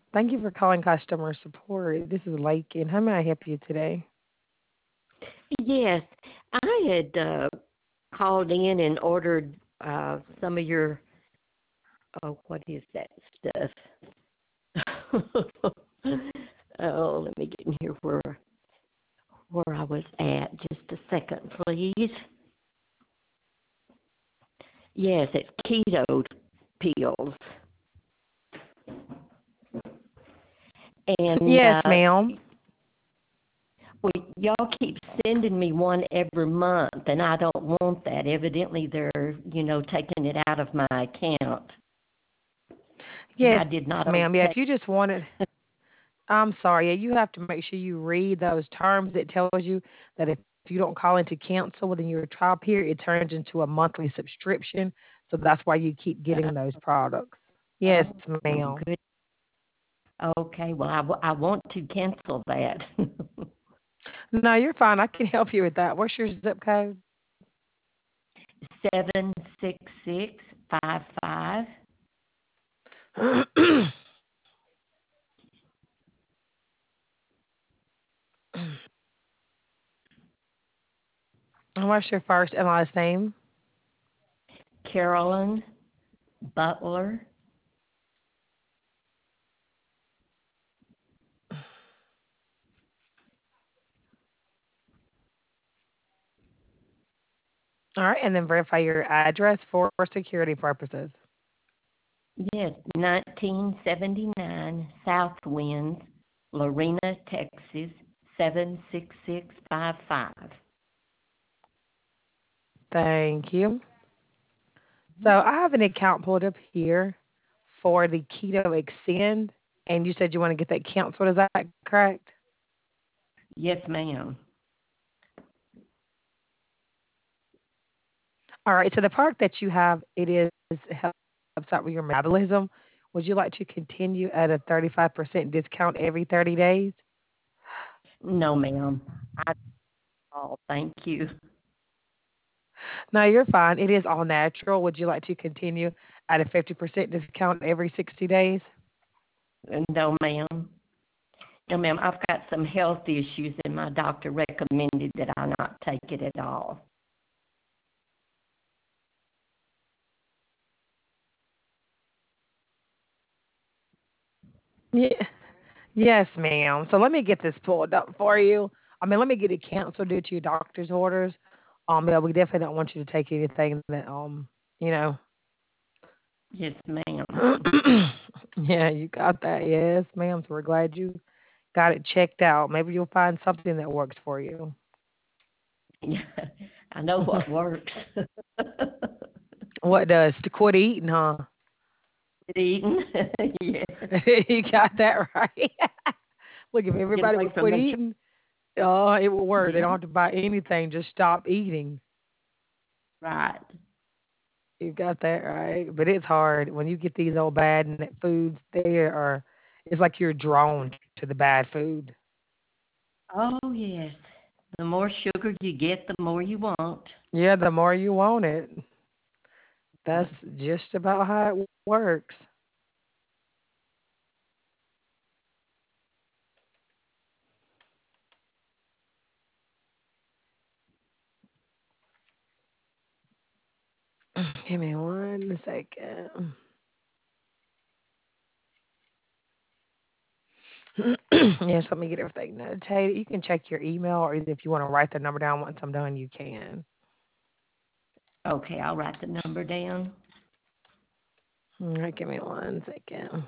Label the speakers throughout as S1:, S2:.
S1: Thank you for calling customer support. This is Lake, and how may I help you today?
S2: Yes, I had called in and ordered some of your what is that stuff? Oh, let me get in here where I was at. Just a second, please. Yes, it's keto pills, and
S1: Yes, ma'am.
S2: y'all keep sending me one every month, and I don't want that. Evidently, they're taking it out of my account, and
S1: Yes,
S2: I did not
S1: ma'am. Yeah,
S2: okay.
S1: if you just wanted, I'm sorry. Yeah, you have to make sure you read those terms. It tells you that if you don't call in to cancel within your trial period, it turns into a monthly subscription. So that's why you keep getting those products. Yes,
S2: Oh,
S1: ma'am.
S2: good. Okay, well, I want to cancel that.
S1: No, you're fine. I can help you with that. What's your zip code?
S2: 76655.
S1: And what's your first and last name?
S2: Carolyn Butler.
S1: All right, and then verify your address for security purposes.
S2: Yes, 1979 South Winds, Lorena, Texas, 76655.
S1: Thank you. So I have an account pulled up here for the Keto Extend, and you said you want to get that canceled. Is that correct?
S2: Yes, ma'am.
S1: All right. So the product that you have, it is helps out with your metabolism. Would you like to continue at a 35% discount every 30 days?
S2: No, ma'am. I thank you.
S1: No, you're fine. It is all natural. Would you like to continue at a 50% discount every 60 days?
S2: No, ma'am. No, ma'am. I've got some health issues, and my doctor recommended that I not take it at all.
S1: Yeah. Yes, ma'am. So let me get this pulled up for you. I mean, let me get it canceled due to your doctor's orders. Yeah, we definitely don't want you to take anything that, you know.
S2: Yes, ma'am.
S1: Yeah, you got that. Yes, ma'am. So we're glad you got it checked out. Maybe you'll find something that works for you.
S2: Yeah, I know what works.
S1: What does? To quit eating, huh?
S2: Eating. Yes.
S1: You got that right. Look, if
S2: Get
S1: everybody
S2: away
S1: would
S2: from
S1: quit
S2: the
S1: eating, oh, it would work. They
S2: yeah.
S1: don't have to buy anything. Just stop eating.
S2: Right.
S1: You got that right. But it's hard when you get these old bad foods. They are. It's like you're drawn to the bad food.
S2: Oh yes. The more sugar you get, the more you want.
S1: Yeah, the more you want it. That's just about how it works. Give me one second. Yes, let me get everything notated. You can check your email, or if you want to write the number down once I'm done, you can.
S2: Okay, I'll write the number down.
S1: All right, give me one second.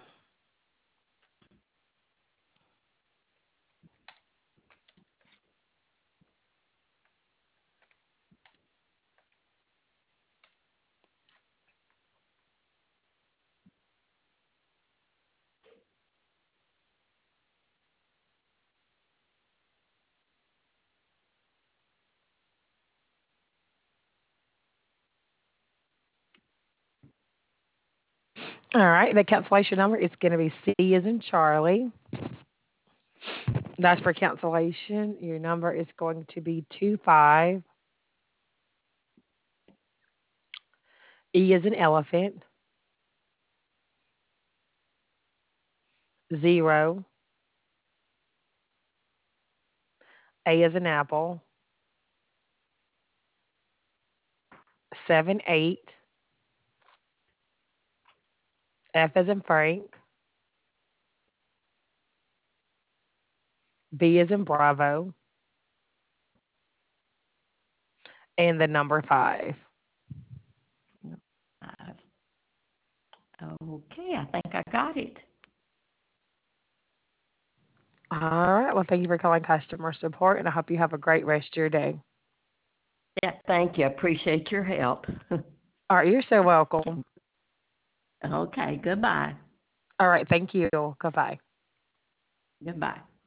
S1: All right, the cancellation number is going to be C as in Charlie. That's for cancellation. Your number is going to be 25. E as in elephant. 0, A as in apple, 7 8, F as in Frank, B as in Bravo, and the number 5.
S2: Uh, okay, I think I got it.
S1: All right. Well, thank you for calling customer support, and I hope you have a great rest of your day.
S2: Yeah, thank you. I appreciate your help.
S1: All right. You're so welcome.
S2: Okay, goodbye.
S1: All right. Thank you. Goodbye.
S2: Goodbye.